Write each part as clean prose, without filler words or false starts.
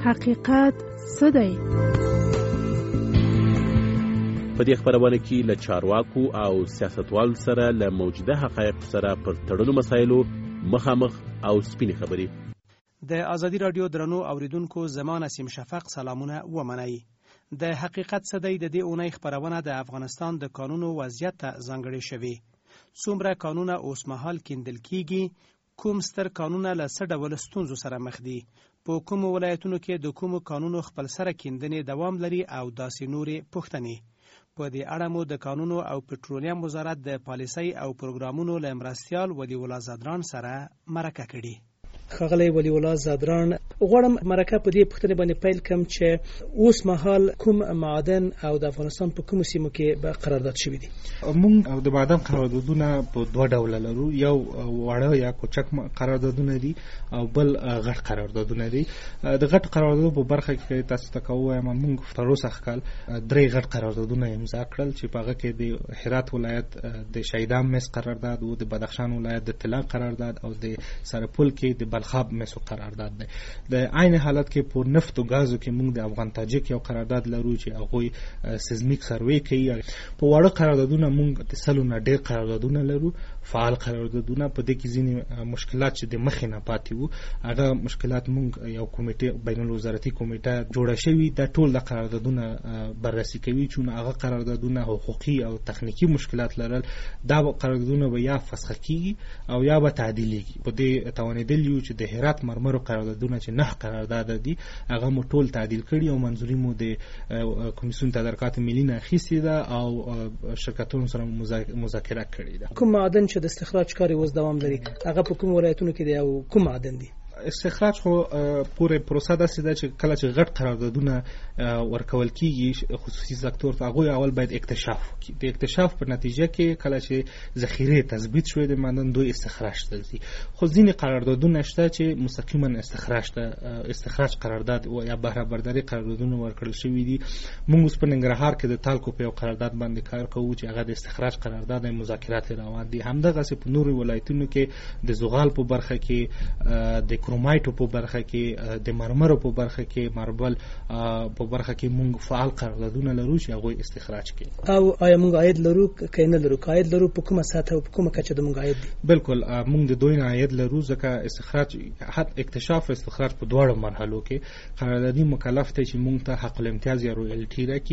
حقیقت څه دی؟ په دې خبرونه کې له چارواکو او سیاستوالو سره له موجوده حقایقو سره پر تړلو مسایلو مخامخ او سپینې خبرې. د ازادي رادیو درنو اوریدونکو زمان نسیم شفق سلامونه ومنئ. د حقیقت څه دی د دې اونۍ خبرونه د افغانستان د قانونو وضعیت ته ځانګړې شوې. څومره قانونه اوس مهال کیندل کیږي؟ کوم ستر قانونه له څه ډول ستونزو سره مخ دي؟ په کومو ولایتونو کې د کومو قانونو خپل سره کیندنې دوام لري او داسې نورې پوښتنې؟ په دې اړه مو د قانونو او پټرولیم وزارت د پالیسۍ او پروګرامونو له مرستیال ولی الله زادران سره مرکه کړې. ښاغلی ولی الله زادران، غواړم مرکه په دې پوښتنې باندې پیل کړم چې اوس مهال کوم معادن او د افغانستان په کومو سیمو کې به قرارداد شوي دي؟ موږ د معدن قراردادونه په دوه ډوله لرو، یو واړه یا کوچک قراردادونه دي او بل غټ قراردادونه دي. د غټ قراردادونو په برخه کې تاسو ته کوم موږ تر اوسه کال 3 غټ قراردادونه امضا کړل چې په هغه کې د هرات ولایت د شهیدان مس قرارداد او د بدخشان ولایت د طلا قرارداد او د سرپل کې د بلخاب مسو قرارداد دی. د عین حالت کې په نفت او غازو کې موږ د افغان تاجک یو قرارداد لرو چې هغه سیزمیک سروې کوي. په واړه قراردادونه موږ د سلونه ډېر قراردادونه لرو، فعال قراردادونه. په دې کې ځینې مشکلات چې د مخې نه پاتې وو، هغه مشکلات موږ یو کمیټه بین الوزارتي کمیټه جوړه شوې د ټول د قراردادونه بررسي کوي چې هغه قراردادونه حقوقي او تخنیکی مشکلات لرل، دا قراردادونه به یا فسخ کیږي او یا به تعدیلېږي. په دې توانیدل چې د هرات مرمرو قراردادونه چې 9 قرارداد دي هغه مو ټول تعدیل کړي او منځوري مو د کمیسیون تدارکات ملي نه اخیستې ده او شرکتونو سره مذاکره کړې ده. کوم معدن چې د استخراج کار اوس دوام لري هغه په کوم ولایتونو کې دی او کوم معدن دي؟ استخراج خو پوره پروسه داسې ده چې کله چې غټ قراردادونه ورکول کیږي خصوصي سکتور ته، هغه اول باید اکتشاف وکړي. د اکتشاف په نتیجه کې کله چې ذخیره تثبیت شوی د معدن دوی استخراج ته ځي. خو ځینې قراردادونه شته چې مستقیما استخراج قرارداد او یا بهره برداري قراردادونه ورکړل شوی دي. موږ اوس په ننګرهار کې د تالکو په یو قرارداد باندې کار کوو چې هغه د استخراج قرارداد مذاکرات روان دي. همدغه په نورو ولایتونو کې د زغال په برخه کې، د کرومایټو په برخه کې، د مرمرو په برخه کې، ماربل په برخه کې موږ فعال قراردادونه لرو چې هغه استخراج کوي. او آیا موږ عاید لرو که نه لرو؟ عاید لرو په کومه سطح او په کومه کچه د موږ عاید دي؟ بالکل موږ د دوی نه عاید لرو ځکه استخراج حتی اکتشاف او استخراج په دواړو مرحلو کې قراردادي مکلف دی چې موږ ته حق الامتیاز یا رویالټي راکړي،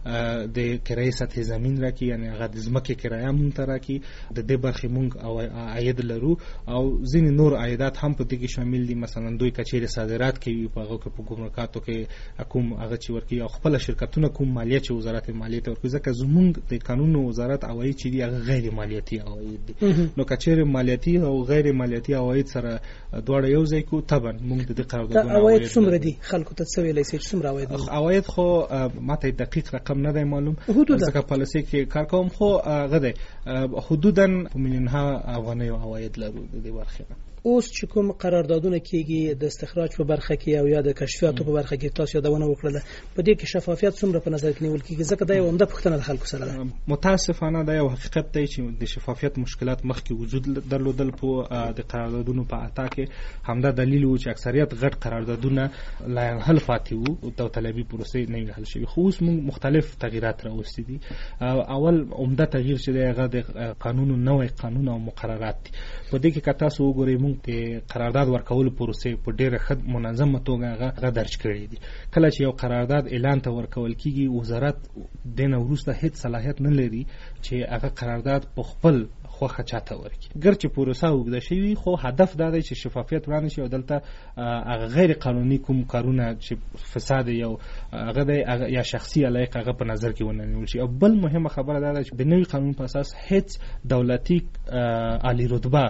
د کرایې سطح زمين راکړي، یعنی هغه د ځمکې کرایه موږ ته راکړي. د دې برخې موږ عاید لرو او ځینې نور عایدات هم په دې کې شامل دي. مثلا دوی کچېره صادرات کوي، په هغه کې په ګمرکاتو کې کوم هغه چې ورکي او خپل شرکتونه کوم مالیه چې وزارت مالیه ته ورکوي، ځکه زموږ د قانون وزارت عواید چې دی هغه غیر مالیاتي عواید دي. نو کچېره مالیاتي او غیر مالیاتي عواید سره دواړه یو ځای کو طبعا موږ د قراردادونو عواید څومره دي خلکو ته څه ویلای شي؟ څومره عواید خو ماته دقیق رقم نه دی معلوم، ځکه پالیسي کې کار کوم، خو غده حدوداً میلیونها افغانۍ عواید لرو د دې برخه. اوس چې کوم قراردادونه کیږي د استخراج په برخه کې او یا د کشفیاتو په برخه کې، تاسو یادونه وکړه په دې کې شفافیت څومره په نظر کې نیول کیږي؟ ځکه دا یو عمده پوښتنه د خلکو سره ده. متاسفانه دا یو حقیقت دی چې د شفافیت مشکلات مخکې وجود درلودل په د قراردادونو په اتا کې. همدا دلیل و چې اکثریت غټ قراردادونه لا حل فاتي وو او طلبي پروسې نه حل شوی. خو اوس موږ مختلف تغیرات راوستي دي. اول عمده تغییر چې دی هغه د قانون نوې قانون او مقررات دي. په دې کې که تاسو وګورئ موږ د قرارداد ورکول پروسې په ډیره ښه منظمه توګه هغه درج کړی دي. کله چې یو قرارداد اعلان ته ورکول کیږي، وزارت د نه وروسته هیڅ صلاحیت نه لري چې هغه قرارداد په خپل خوخه چاته ورکړي. ګرچې پروسه وګړه شوی، خو هدف دا دی چې شفافیت وړاندې شي او دلته هغه غیر قانوني کوم کارونه چې فساد یو هغه یا شخصي علاقه هغه په نظر کې ونیول شي. او بل مهمه خبره دا ده چې د نوي قانون په اساس هیڅ دولتي عالی رتبه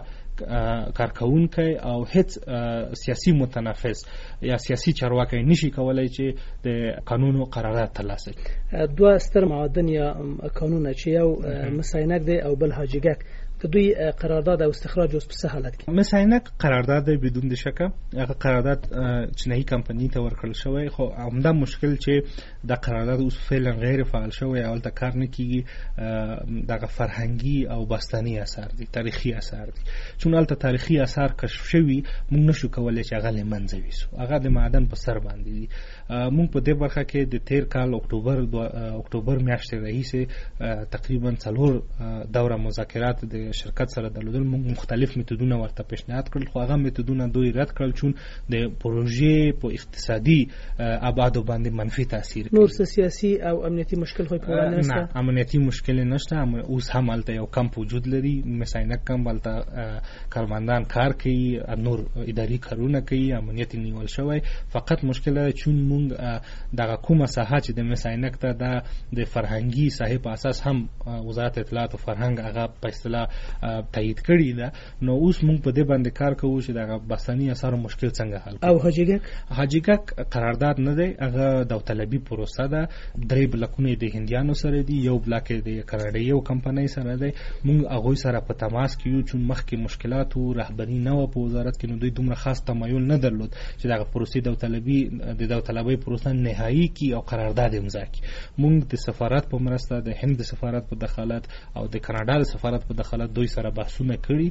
کارکونکي او هیڅ سیاسي متنافس یا سیاسي چارواکي نشي کولای چې د قانون او قرارداد ترلاسه کړي. دوه ستر معادن یا قانون چې یو مساینک دی او بل حاجیګک، د د دوی قرارداد او استخراج اوس په څه حالت کې؟ مساینک قرارداد بدون د شک هغه قرارداد چینایي کمپنی ته ورکړل شوی، خو همدا مشکل چې د قرارداد اوس فعلا غیر فعال شوی او ته کار نه کیږي، دغه فرهنګي او باستاني اثار دي، تاریخي اثار دي. چون البته تاریخي اثار کشف شوی، موږ نشو کولای چې هغه لمنځه ویسو. هغه د معدن په سر باندې دي. موږ په دې برخه کې د تیر کال اکتوبر میاشتې راهیسې تقریبا 4 دوره مذاکرات د شرکت سره درلودل. موږ مختلف میتودونه ورته پیشنهاد کړل، خو هغه میتودونه دوی رد کړل چون د پروژې په اقتصادي ابعاد باندې منفي تاثیر نور سیاسي او امنیتي مشکل خو په وړاندې نشته. نه، امنیتي مشکل نشته. اوس هم البته یو کمپ وجود لري، مساینک کمپ البته کارمندان کار کوي، نور اداري کارونه کوي، امنیت نیول شوی. فقط مشکل دی چون موږ دغه کومه ساحه چې د مساینک ته د فرهنګي ساحه په اساس هم وزارت اطلاعات او فرهنګ هغه په اصطلاح تایید کړی ده، نو اوس موږ په دې باندې کار کوو چې دغه بسنی اثر مشکل څنګه حل کړو. او حاجیګک قرارداد نه دی، هغه داوطلبي پروسه ده. 3 بلاکونه د هندیانو سره دي، یو بلاک د کاناډایي یو کمپنۍ سره دی. موږ هغه سره په تماس کې یو چون مخکې مشکلات او رهبری نه و په وزارت کې، نو دوی دومره خاص تمایل نه درلود چې دغه پروسې د داوطلبي پروسه نهایی کی او قرارداد امضا کی. موږ د سفارت په مرسته، د هند د سفارت په دخالت او د کاناډا د سفارت په دخالت دوی سره بحثونه کړي.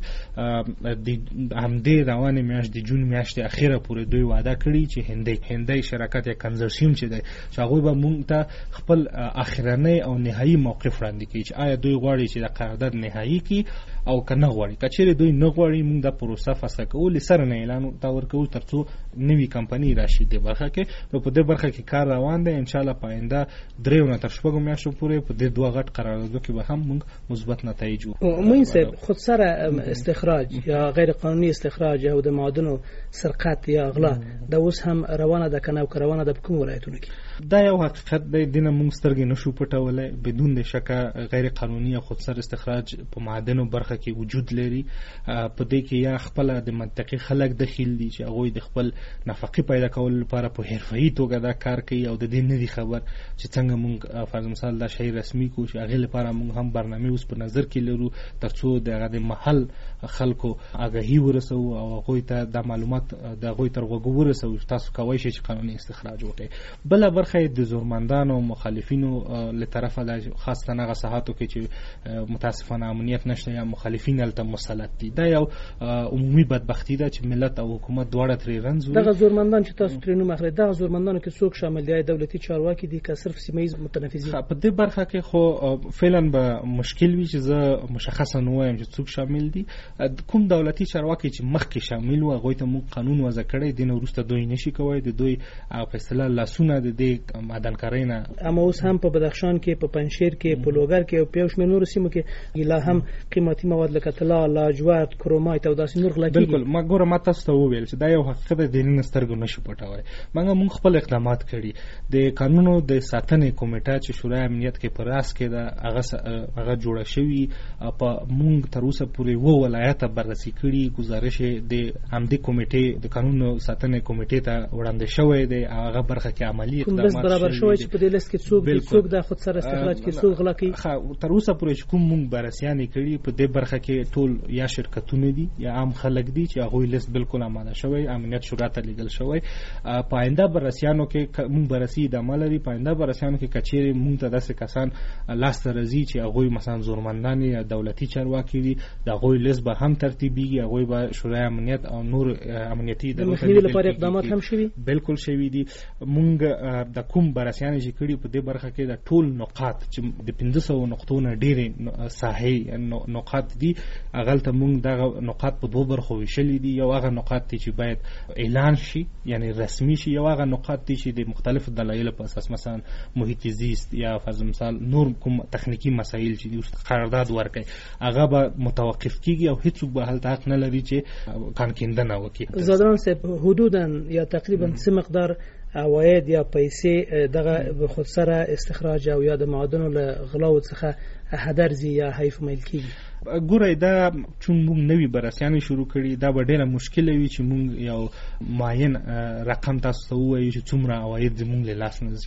د همدې روانه میاشت د جون میاشتې اخیره پورې دوی وعده کړي چې هندي شرکت یا کنزورسیوم چې دی چې هغه به موږ ته خپل اخرنی او نهایی موقف وړاندې کړي چې آیا دوی غواړي چې د قرارداد نهایی کی او کنه غواړي. کچېره دوی نه غواړي، موږ د پروسه فسخ کول سره نه اعلان تا ورکو ترڅو نوې کمپنی راشي د برخه کې. نو په دې برخه کې کار روان دی. ان شاء الله پاینده 3 تر 6 میاشتو پورې په دې 2 غټ قراردادو کې به هم موږ مثبت نتایج وګورو. خود سره استخراج یا غیر قانوني استخراج او د معادنو سرقت یا اغلا د اوس هم روانه ده کنه او روانه ده په کوم ولایتونو کې؟ دا یو حقیقت دی، دینه موږ سترګې نشو پټولای. بدون د شک غیر قانوني او خودسر استخراج په معادنو برخه کې وجود لري. په دې کې یا خپل د منطقي خلک دخیل دي چې هغه د خپل نفقه پیدا کول لپاره په حرفه‌ای توګه دا کار کوي او د دې نه دي خبر چې څنګه موږ فرض مثال دا شی رسمي کو چې هغه لپاره موږ هم برنامه اوس په نظر کې لرو ترڅو د محل خلکو آگاهی ورسو او هغه ته د معلومات د هغه تر وګو ورسو تاسو کوی شئ چې قانوني استخراج وکړي. بل برخه د زورمندانو مخالفینو له طرفه د خاصه هغه ساحاتو کې چې متاسفانه امنیت نشته یا مخالفین الته مسلط دي. دا یو عمومي بدبختی ده چې ملت او حکومت دواړه ترې رنځ. دغه زورمندان چې تاسو ترې نوم اخلئ، دغه زورمندانو کې څوک شامل دي؟ دولتي چارواکي دي که صرف سیمه ییز متنفذین؟ په دې برخه کې خو فعلا به مشکل وي چې زه مشخصا نه وایم چې څوک شامل دي. کوم دولتي چارواکي چې مخکې شامل و هغه ته موږ قانون وضع کړی دی، نو وروسته دوی نشي کوي د دوی په اصطلاح لاسونه د دې معدنکارۍ نه. اما اوس هم په بدخشان کې، په پنجشیر کې، په لوګر کې او په یو شمېر نورو سیمو کې لا هم قیمتي مواد لکه طلا، لاجورد، کرومایت او داسې نور غلا کېږي. بالکل، ما ګوره ما تاسو ته وویل چې دا یو حقیقت دی، د سترګو نشو پټوای. موږ خپل اقدامات کړي. د قانونو د ساتنې کمیټه چې شورای امنیت کې پر راس کې ده هغه جوړه شوی. په موږ تر اوسه پورې و ولایت بررسي کړي. گزارش د همدې کمیټې د قانونو ساتنې کمیټې ته وړاندې شوی دی. هغه برخه کې عملی اقدامات برابر شوی چې په دې لیست کې څوک د خود سره استخراج کې څوک غلا کوي. تر اوسه پورې چې کوم موږ بررسیانې کړي په دې برخه کې ټول یا شرکتونه دي یا عام خلک دي چې هغه لیست بالکل آماده شوی، امنیت شورا ته لیږل شوی. پاینده بررسیانو کې موږ بررسي د عمل لري. پاینده بررسیانو کې کچېره موږ ته داسې کسان لاس ته راځي چې هغه مثلا زورمندان یا دولتي چارواکي دي، د هغه لیست به هم ترتیبيږي. هغه به شورای امنیت او نور امنیتي د مخنیوي لپاره اقدامات هم شوي. بالکل شوي دي. موږ د کوم بررسیان چې کړي په دې برخه کې د ټول نقاط چې د 500 نقطو نه ډېرې ساحې نقاط دي، هغه ته موږ دغه نقاط په 2 برخو ویشلې دي. یو هغه نقاط چې باید اعلان شي یعنی رسمي شي، یو هغه نقاط چې د مختلفو دلایلو په اساس مثلا محیط زیست یا فرض مثال نور کوم تخنیکی مسایل چې قرارداد ورکړي هغه به متوقف کیږي او هیڅ به حل حق نه لري چې کانکیندنه وکړي. زادران صاحب، حدودا یا تقریبا څه مقدار عواید یا پیسې دغه خود سره استخراج او یا د معادنو له غلاو څخه هدرځي یا حیف میل کیږي؟ ګوره دا چون موږ نوی بررسیانې شروع کړي، دا به ډېره مشکله وي چې موږ یو معین رقم تاسو ته ووایو چې څومره عواید زموږ له لاس نه ځي.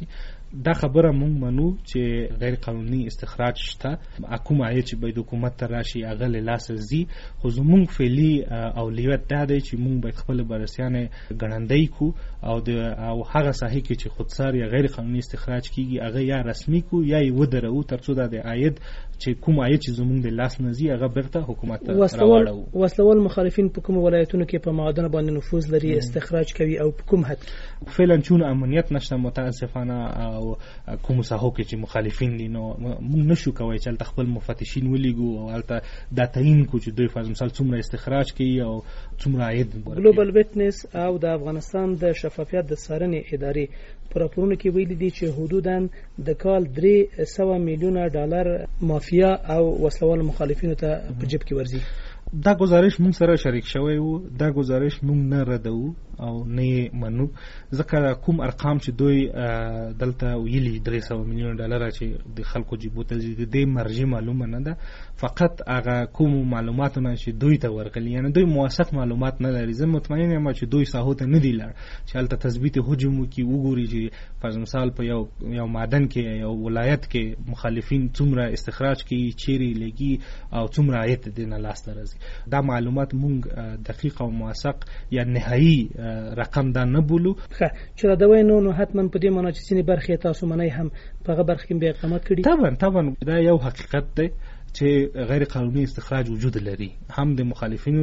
دا خبره مونږ منو چې غیر قانوني استخراج شته، کوم عاید چې باید حکومت ته راشي هغه له لاسه ځي، خو زمونږ فعلي اولویت دا دی چې مونږ باید خپل بررسیانې ګړندۍ کو او هغه ساحې کې چې خودسار یا غیر قانوني استخراج کیږي هغه یا رسمي کو یا یې ودرو ترڅو دا د عاید چې کوم عاید چې زمونږ د لاس نه ځي هغه بیرته حکومت ته راوړو. وسلوال مخالفین په کوم ولایتونو کې په معادن باندې نفوذ لري، استخراج کوي او په کوم حد؟ فعلا چون امنیت نشته متاسفانه او کوم ساحو کې چې مخالفین دي نو موږ نشو کوی چې خپل مفتشین ولیږو او هلته دا تعیین کو چې دوی فرض مثال څومره استخراج کوي او څومره عاید ورکوي. ګلوبل ویټنس او د افغانستان د شفافیت د څارنې ادارې په راپورونو کې ویلي دي چې حدوداً د کال 300 میلیونه ډالر مافیا او وسلوال مخالفینو ته په جیب کې ورځي. دا گزارش مونږ سره شریک شوی وو، دا گزارش مونږ نه ردو او نه منو، ځکه کوم ارقام چې دوی دلته ویلي 300 میلیون ډالر چې د خلکو جیبو ته ځي د دې مرجع معلومه نه ده، فقط هغه کوم معلوماتونه چې دوی ته ورغلي یعنی دوی موثق معلومات نه لري. زه مطمئن یم چې دوی ساحو ته نه دی لړ چې هلته تثبیت حجم وکړي، وګوري چې فرض مثال په یو معدن کې یو ولایت کې مخالفین څومره استخراج کوي، چیرې لګي او څومره عاید د نه لاس ته راځي. دا معلومات مونږ دقیق او موثق یا نهایی رقم دا نه بولو. چې دا دوی نو حتما په دې معنی چې ځینې برخې تاسو منئ هم په هغه برخه کې به اقدامات کړي. طبعا دا یو حقیقت دی چې غیر قانوني استخراج وجود لري، هم د مخالفینو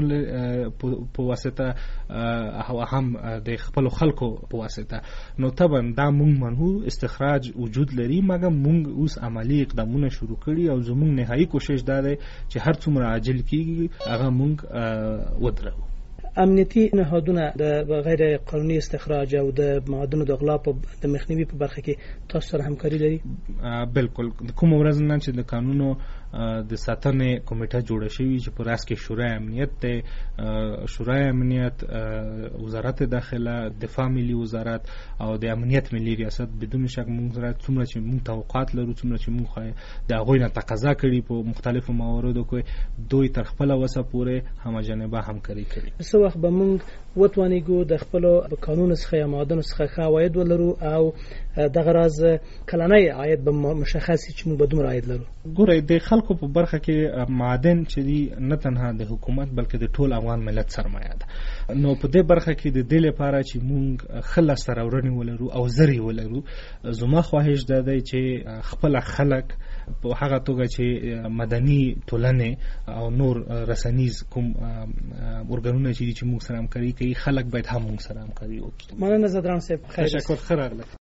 په واسطه او هم د خپل خلکو په واسطه. نو طبعا دا مونږ منو استخراج وجود لري، مګر مونږ اوس عملی اقدامونه شروع کړي او زمونږ نهایی کوشش دا دی چې هر څومره عاجل کیږي هغه مونږ ودرو. امنیتي نهادونه د غیر قانوني استخراج او د معادنو د غلا په د مخنیوي په برخه کې تاسو سره همکاري لري؟ بالکل. کوم ورځ نه چې د قانونو د ساتنې کمیټه جوړه شوې چې په راس کې شورای امنیت ته شورای امنیت، وزارت داخله، دفاع ملي وزارت او د امنیت ملي ریاست بدون شک موږ سره څومره چې موږ توقعات لرو، څومره چې موږ د هغوی نه تقاضا کړي په مختلفو مواردو کې دوی تر خپل وسه پورې همجانبه همکاري کوي. څه وخت به موږ وتوانیږو د خپل قانون څخه یا معادن څخه ښه عواید ولرو او دغه راز کلنی عاید به مشخص چې موږ به دومره عاید لرو؟ ګورئ د خلکو په برخه کې معادن چې دي نه تنها د حکومت بلکې د ټول افغان ملت سرمایه ده. نو په دې برخه کې د دې لپاره چې موږ خل سرورنی ولرو او زری ولرو، زما خواهش ده دی چې خپل خلک په هغه توګه چې مدني ټولنې او نور رسنیز کوم ارګانونه چې موږ سره همکاري کوي، خلک باید هم موږ سره همکاري وکړي. مننه زدران صاحب، تشکر. خیر